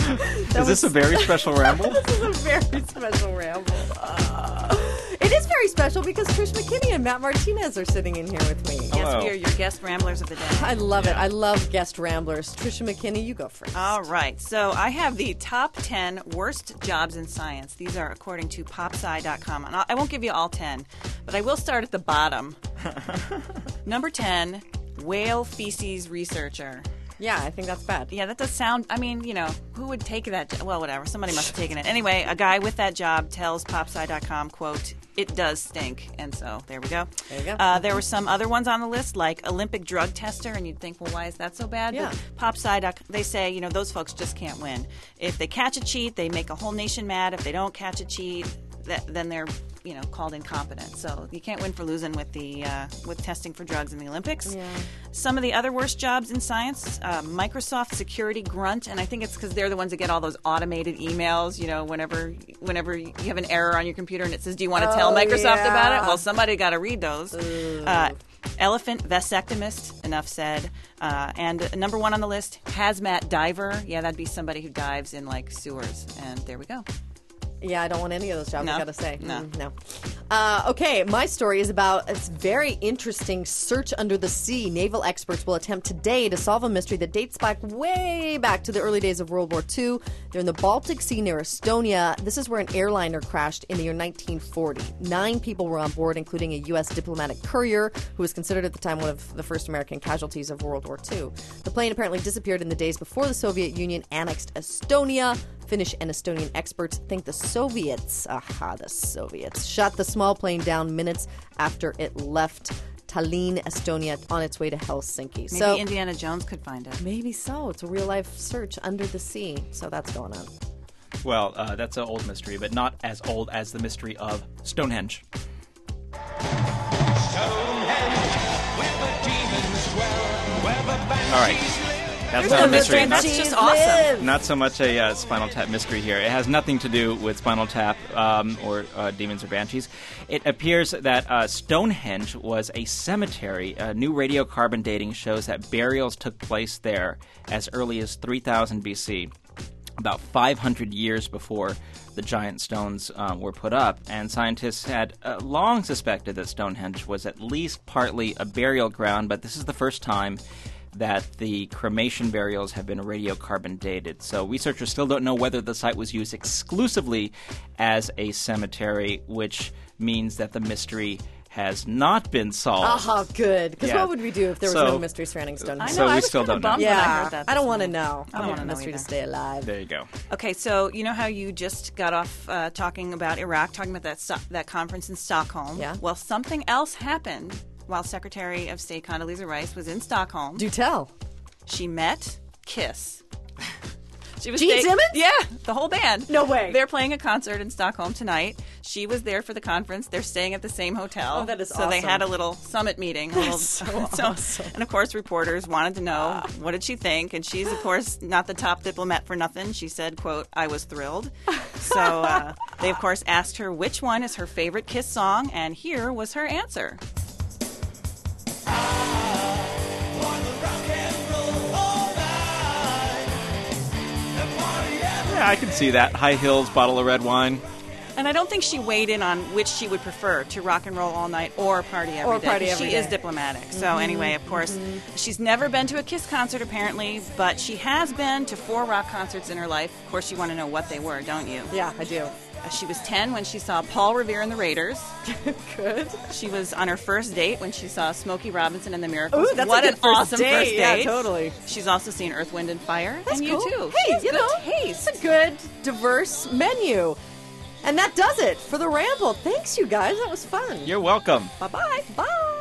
Is this a very special ramble? This is a very special ramble. It is very special because Trish McKinney and Matt Martinez are sitting in here with me. Hello. Yes, we are your guest ramblers of the day. I love it. I love guest ramblers. Trisha McKinney, you go first. All right. So I have the top 10 worst jobs in science. These are according to popsci.com. And I won't give you all 10, but I will start at the bottom. Number 10, whale feces researcher. Yeah, I think that's bad. Yeah, that does sound, I mean, who would take that? Well, whatever. Somebody must have taken it. Anyway, a guy with that job tells popsci.com, quote, "It does stink." And so there we go. There you go. There were some other ones on the list, like Olympic drug tester, and you'd think, well, why is that so bad? Yeah. But popsci.com, they say, those folks just can't win. If they catch a cheat, they make a whole nation mad. If they don't catch a cheat, then they're called incompetent. So you can't win for losing with the with testing for drugs in the Olympics. Yeah. Some of the other worst jobs in science, Microsoft security grunt, and I think it's because they're the ones that get all those automated emails. Whenever you have an error on your computer and it says, "Do you want to tell Microsoft about it?" Well, somebody got to read those. Elephant vasectomist, enough said. And number one on the list, hazmat diver. Yeah, that'd be somebody who dives in like sewers. And there we go. Yeah, I don't want any of those jobs, No. I gotta say. No. No. Okay, my story is about a very interesting search under the sea. Naval experts will attempt today to solve a mystery that dates way back to the early days of World War II. They're in the Baltic Sea near Estonia. This is where an airliner crashed in the year 1940. 9 people were on board, including a U.S. diplomatic courier, who was considered at the time one of the first American casualties of World War II. The plane apparently disappeared in the days before the Soviet Union annexed Estonia. Finnish and Estonian experts think the Soviets shot the small plane down minutes after it left Tallinn, Estonia, on its way to Helsinki. Maybe Indiana Jones could find it. Maybe so. It's a real-life search under the sea. So that's going on. Well, that's an old mystery, but not as old as the mystery of Stonehenge. All right. That's not a mystery. That's just awesome. Not so much a Spinal Tap mystery here. It has nothing to do with Spinal Tap or demons or banshees. It appears that Stonehenge was a cemetery. New radiocarbon dating shows that burials took place there as early as 3000 BC, about 500 years before the giant stones were put up. And scientists had long suspected that Stonehenge was at least partly a burial ground, but this is the first time that the cremation burials have been radiocarbon dated. So researchers still don't know whether the site was used exclusively as a cemetery, which means that the mystery has not been solved. Good. Because Yeah. what would we do if there was So- no mystery surrounding Stonehenge? I know, So we I was still kinda don't know. bummed when I Yeah, heard that I don't this want to morning. know. I I don't want wanna a know mystery to either. stay alive. There you go. Okay, so you know how you just got off talking about Iraq, talking about that conference in Stockholm? Yeah. Well, something else happened while Secretary of State Condoleezza Rice was in Stockholm. Do tell. She met Kiss. She was Gene Simmons? Yeah, the whole band. No way. They're playing a concert in Stockholm tonight. She was there for the conference. They're staying at the same hotel. Oh, that is So they awesome. had a little summit meeting. Awesome. And of course, reporters wanted to know what did she think. And she's, of course, not the top diplomat for nothing. She said, quote, "I was thrilled." So they, of course, asked her which one is her favorite Kiss song. And here was her answer. Yeah, I can see that. High heels, bottle of red wine. And I don't think she weighed in on which she would prefer, to rock and roll all night or party every day. Or party 'cause every she is day. diplomatic. So anyway, of course, she's never been to a Kiss concert apparently, but she has been to 4 rock concerts in her life. Of course, you want to know what they were, don't you? Yeah, I do. She was 10 when she saw Paul Revere and the Raiders. Good. She was on her first date when she saw Smokey Robinson and the Miracles. Ooh, that's what a good an awesome date. first date. Yeah, totally. She's also seen Earth, Wind, and Fire. That's and cool. you too. Hey, She has you good know, taste. it's a good, diverse menu. And that does it for the ramble. Thanks, you guys. That was fun. You're welcome. Bye-bye. Bye.